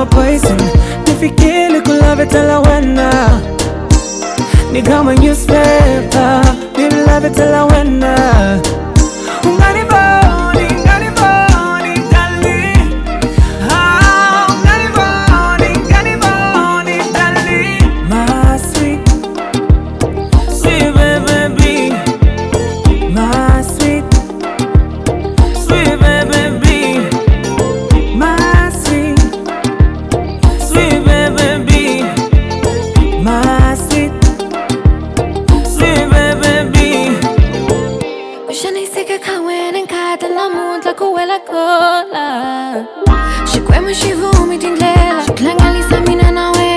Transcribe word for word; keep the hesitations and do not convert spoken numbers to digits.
poison. Nifikiri kulove tala wena. Ni kama newspaper. Nilove tala wena. Unganiboni, unganiboni, darling. Ah, unganiboni, unganiboni, darling. My sweet, sweet baby, my sweet, sweet baby, my sweet, sweet baby, my sweet, sweet baby. Já nem sei que kawen en cada la mund la kuela kola. She kwema she vomit in lela. She klanga lisa mina na we.